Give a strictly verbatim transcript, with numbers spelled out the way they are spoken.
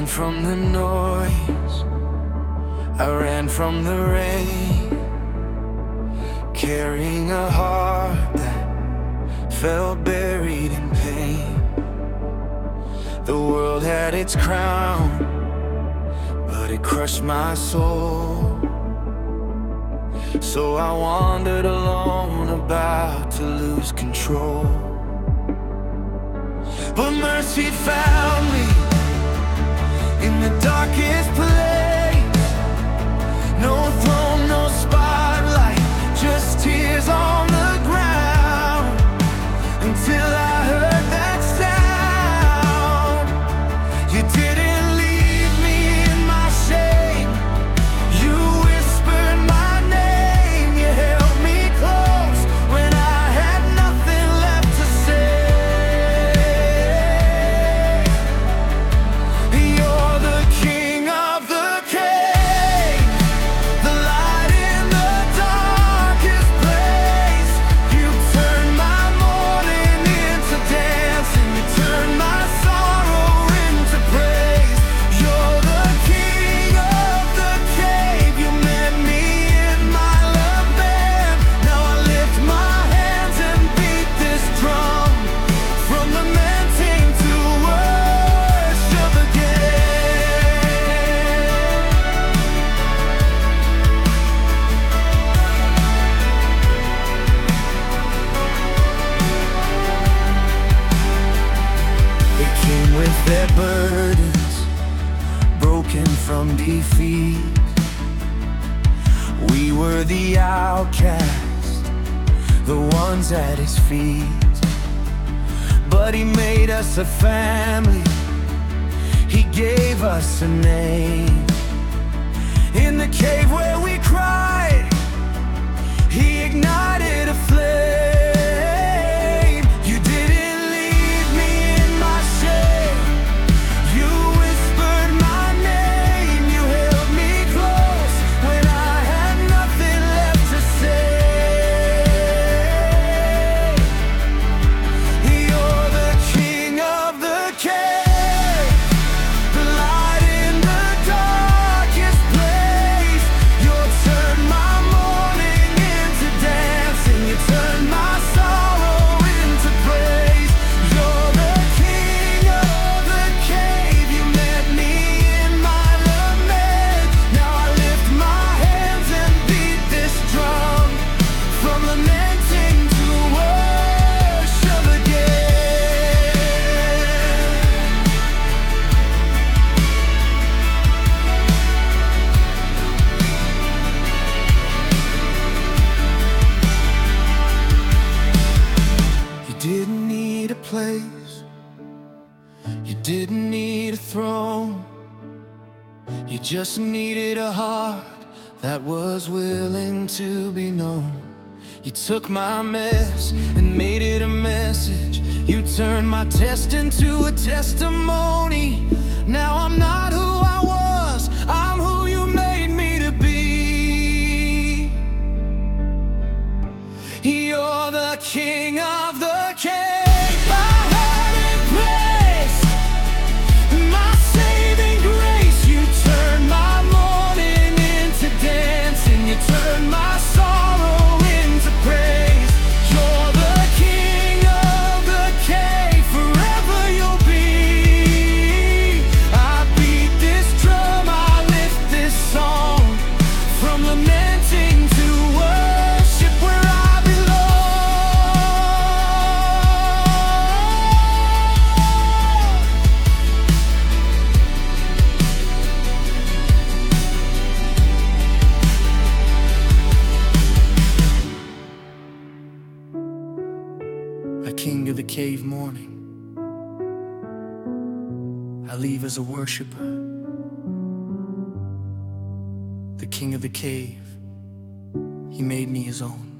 ran from the noise, I ran from the rain, carrying a heart that felt buried in pain. The world had its crown, but it crushed my soul. So I wandered alone, about to lose control. But mercy found me in the darkest place. No throne, no spotlight, just tears on the ground. Until I heard that sound. You didn't leave me in my shame. You whispered my name. You held me close when I had nothing left to say. You're the king of the cave, the light in the darkest place. You turned my mourning into dancing. You turned my sorrow into praise. You're the king of the cave. You met me in my love band. Now I lift my hands and beat this drum, from lamenting to worship again. They came with their burdens, broken from defeat. We were the outcasts, the ones at his feet. But he made us a family, he gave us a name. In the cave where we cried, he ignited a flame. You didn't leave me in my shame. You whispered my name. You held me close when I had nothing left to say. You're the king of the cave, the light in the darkest place. You turned my mourning into dancing. You turned my sorrow into praise. You're the king of the cave. You met me in my lament. Now I lift my hands and beat this drum, from lamenting to worship again. You didn't need a place, you didn't need a throne. You just needed a heart that was willing to be known. You took my mess and made it a message. You turned my test into a testimony. Now I'm not who I was, I'm who you made me to be. You're the king of the cave, my hiding place, my saving grace. You turned my mourning into dancing. You turned my sorrow into praise. You're the king of the cave, forever you'll be. I beat this drum, I lift this song, from lamenting to worship where I belong. A king of the cave mourning, I leave as a worshiper. The king of the cave, he made me his own.